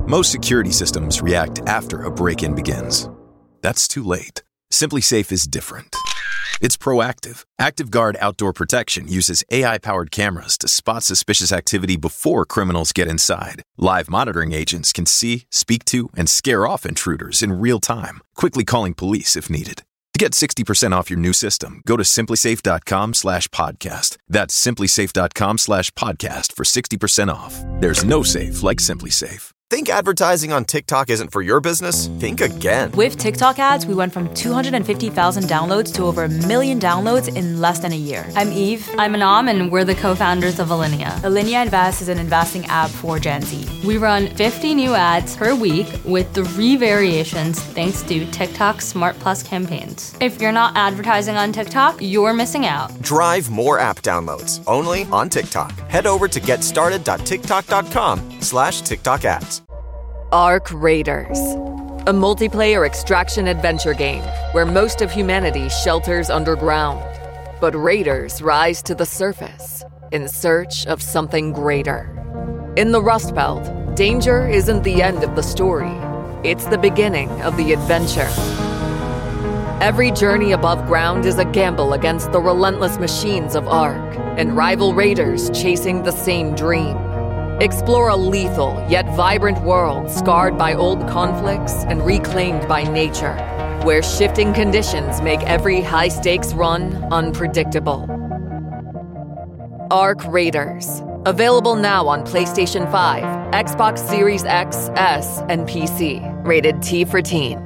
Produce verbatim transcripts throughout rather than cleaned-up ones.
Most security systems react after a break-in begins. That's too late. SimpliSafe is different. It's proactive. ActiveGuard Outdoor Protection uses A I-powered cameras to spot suspicious activity before criminals get inside. Live monitoring agents can see, speak to, and scare off intruders in real time, quickly calling police if needed. To get sixty percent off your new system, go to simplysafe.com slash podcast. That's simplysafe.com slash podcast for sixty percent off. There's no safe like SimpliSafe. Think advertising on TikTok isn't for your business? Think again. With TikTok ads, we went from two hundred fifty thousand downloads to over a million downloads in less than a year. I'm Eve. I'm Anam, and we're the co-founders of Alinea. Alinea Invest is an investing app for Gen Z. We run fifty new ads per week with three variations thanks to TikTok's Smart Plus campaigns. If you're not advertising on TikTok, you're missing out. Drive more app downloads only on TikTok. Head over to getstarted.tiktok.com slash TikTok ads. Arc Raiders, a multiplayer extraction adventure game where most of humanity shelters underground. But raiders rise to the surface in search of something greater. In the Rust Belt, danger isn't the end of the story. It's the beginning of the adventure. Every journey above ground is a gamble against the relentless machines of Arc and rival raiders chasing the same dream. Explore a lethal yet vibrant world scarred by old conflicts and reclaimed by nature, where shifting conditions make every high-stakes run unpredictable. Arc Raiders. Available now on PlayStation five, Xbox Series X, S, and P C. Rated T for Teen.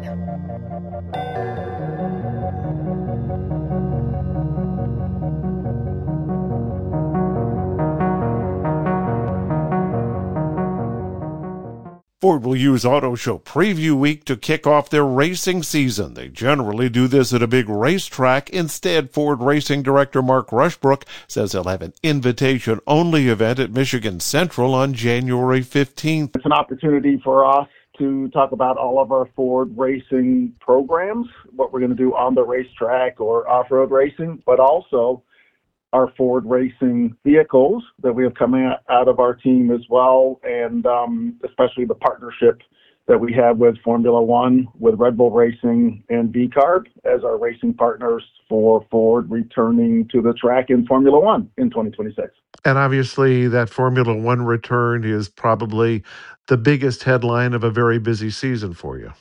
Ford will use Auto Show Preview Week to kick off their racing season. They generally do this at a big racetrack. Instead, Ford Racing Director Mark Rushbrook says he'll have an invitation-only event at Michigan Central on January fifteenth. It's an opportunity for us to talk about all of our Ford racing programs, what we're going to do on the racetrack or off-road racing, but also our Ford racing vehicles that we have coming out of our team as well, and um, especially the partnership that we have with Formula One, with Red Bull Racing and V CARB as our racing partners for Ford returning to the track in Formula One in twenty twenty-six. And obviously that Formula One return is probably the biggest headline of a very busy season for you.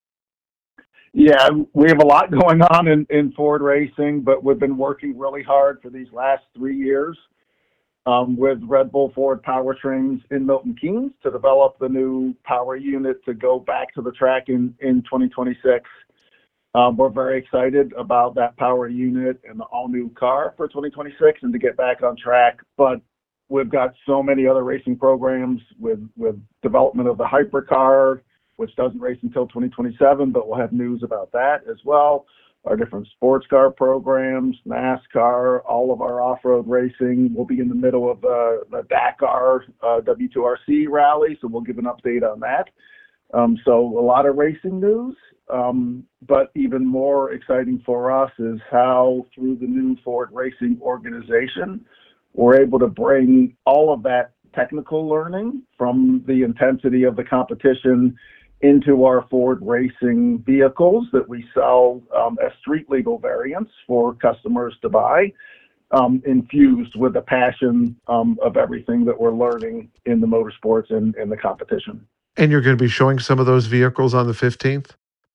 Yeah, we have a lot going on in, in Ford Racing, but we've been working really hard for these last three years um, with Red Bull Ford Powertrains in Milton Keynes to develop the new power unit to go back to the track in, in twenty twenty-six. Um, we're very excited about that power unit and the all-new car for twenty twenty-six and to get back on track. But we've got so many other racing programs with, with development of the hypercar, which doesn't race until twenty twenty-seven, but we'll have news about that as well. Our different sports car programs, NASCAR, all of our off-road racing. We'll be in the middle of uh, the Dakar uh, W two R C rally, so we'll give an update on that. Um, so a lot of racing news, um, but even more exciting for us is how through the new Ford Racing organization, we're able to bring all of that technical learning from the intensity of the competition into our Ford racing vehicles that we sell um, as street legal variants for customers to buy, um, infused with the passion um, of everything that we're learning in the motorsports and in the competition. And you're going to be showing some of those vehicles on the fifteenth?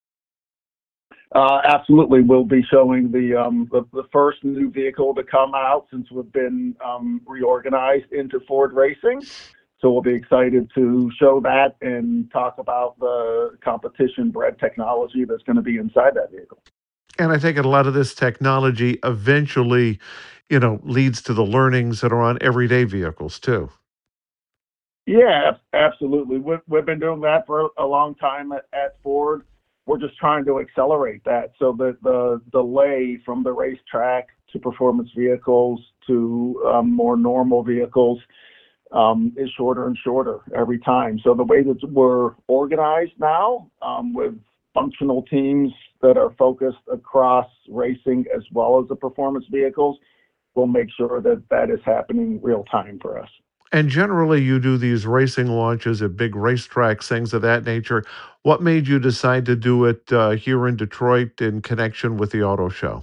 Uh, absolutely. We'll be showing the, um, the the first new vehicle to come out since we've been um, reorganized into Ford Racing. So we'll be excited to show that and talk about the competition-bred technology that's going to be inside that vehicle. And I think a lot of this technology eventually, you know, leads to the learnings that are on everyday vehicles too. Yeah, absolutely. We've, we've been doing that for a long time at, at Ford. We're just trying to accelerate that so that the delay from the racetrack to performance vehicles to um, more normal vehicles um, is shorter and shorter every time. So the way that we're organized now um, with functional teams that are focused across racing as well as the performance vehicles will make sure that that is happening real time for us. And generally, you do these racing launches at big racetracks, things of that nature. What made you decide to do it uh, here in Detroit in connection with the auto show?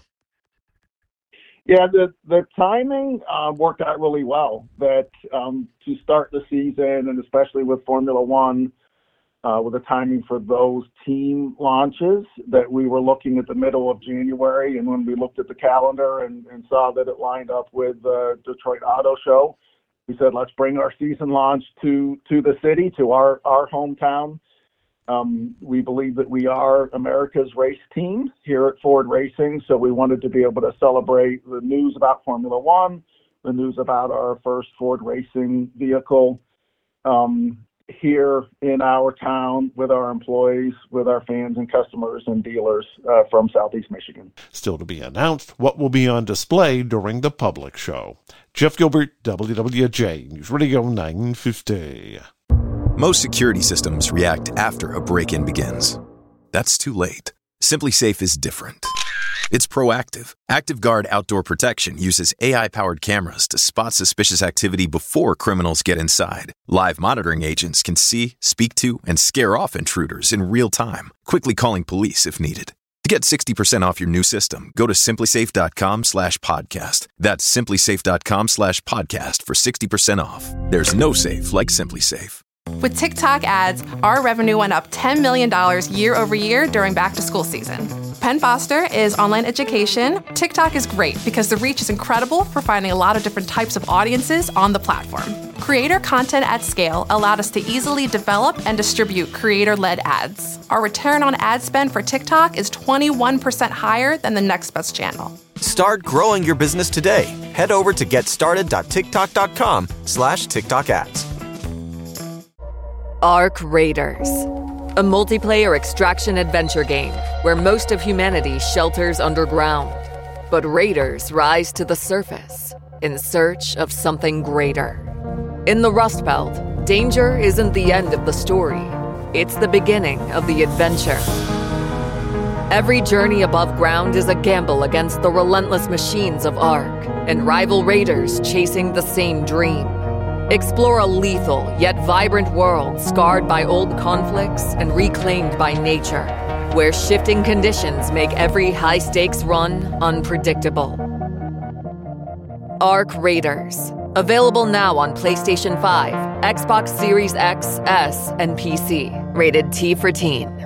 Yeah, the the timing uh, worked out really well. That um, to start the season, and especially with Formula One, uh, with the timing for those team launches, that we were looking at the middle of January, and when we looked at the calendar and, and saw that it lined up with the Detroit Auto Show, we said, let's bring our season launch to to the city, to our our hometown. Um, we believe that we are America's race team here at Ford Racing, so we wanted to be able to celebrate the news about Formula One, the news about our first Ford Racing vehicle um, here in our town with our employees, with our fans and customers and dealers uh, from Southeast Michigan. Still to be announced what will be on display during the public show. Jeff Gilbert, W W J, News Radio nine fifty. Most security systems react after a break-in begins. That's too late. SimpliSafe is different. It's proactive. ActiveGuard Outdoor Protection uses A I-powered cameras to spot suspicious activity before criminals get inside. Live monitoring agents can see, speak to, and scare off intruders in real time, quickly calling police if needed. To get sixty percent off your new system, go to simplysafe.com slash podcast. That's simplysafe.com slash podcast for sixty percent off. There's no safe like SimpliSafe. With TikTok ads, our revenue went up ten million dollars year over year during back-to-school season. Penn Foster is online education. TikTok is great because the reach is incredible for finding a lot of different types of audiences on the platform. Creator content at scale allowed us to easily develop and distribute creator-led ads. Our return on ad spend for TikTok is twenty-one percent higher than the next best channel. Start growing your business today. Head over to getstarted.tiktok.com slash TikTok ads. Arc Raiders, a multiplayer extraction adventure game where most of humanity shelters underground, but raiders rise to the surface in search of something greater. In the Rust Belt, danger isn't the end of the story, it's the beginning of the adventure. Every journey above ground is a gamble against the relentless machines of Arc and rival raiders chasing the same dream. Explore a lethal yet vibrant world scarred by old conflicts and reclaimed by nature, where shifting conditions make every high-stakes run unpredictable. Arc Raiders. Available now on PlayStation five, Xbox Series X, S, and P C. Rated T for Teen.